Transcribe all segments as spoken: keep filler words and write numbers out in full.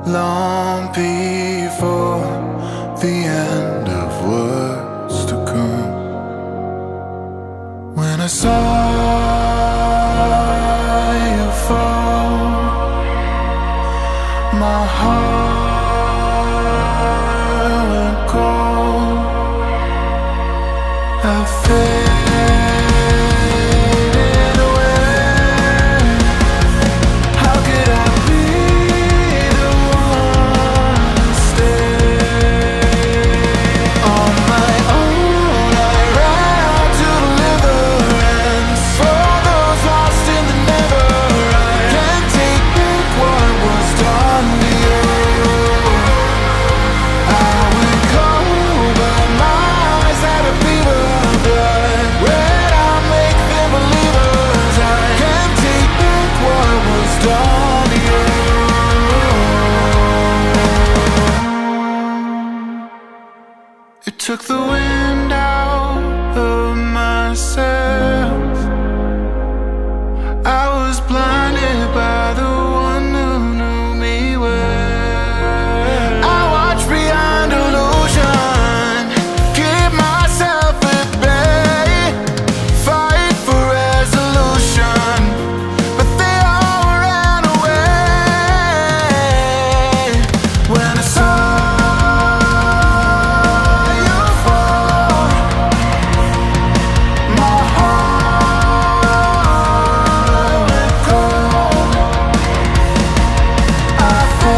long before the end of words to come. When I saw you fall, my heart went cold. I faded away. How could I be the one to stay? On my own, I ran out to deliverance for those lost in the never. I can't take back what was done to you. I went cold, but my eyes had a fever of blood. Red, I'll make them believers. I can't take back what was done to you. It took the wind out of my sails. I was blinded by the one who knew me well. I watched beyond illusion, keep myself at bay, fight for resolution, but they all ran away. When I saw you fall, my heart went cold. I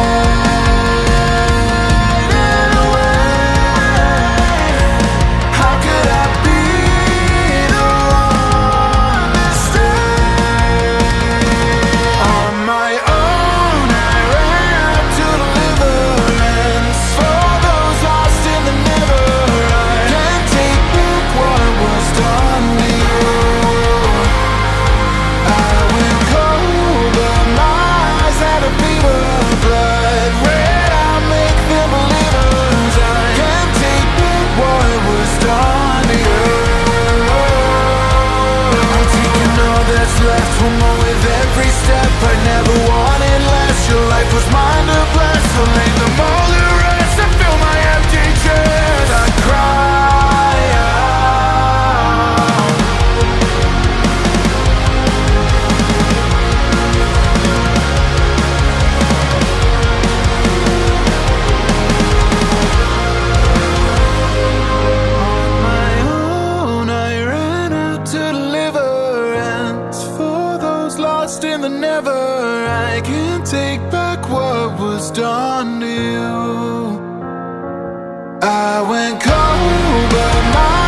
faded away. How could I be the one to stay? On my own, I ran out to deliverance for those lost in the never. I can't take back what was done to you. I went cold, but my eyes had a fever of blood. Red, I'll make them believers. I can't take back what was done to you. I'm taking all that's left, one more with every step. I never wanted less. Your life was mine to bless. So lay them all to rest and fill my empty chest. I cry out. On my own, I ran out to deliverance for those lost in the never. I can't take back what was done to you. I went cold, but my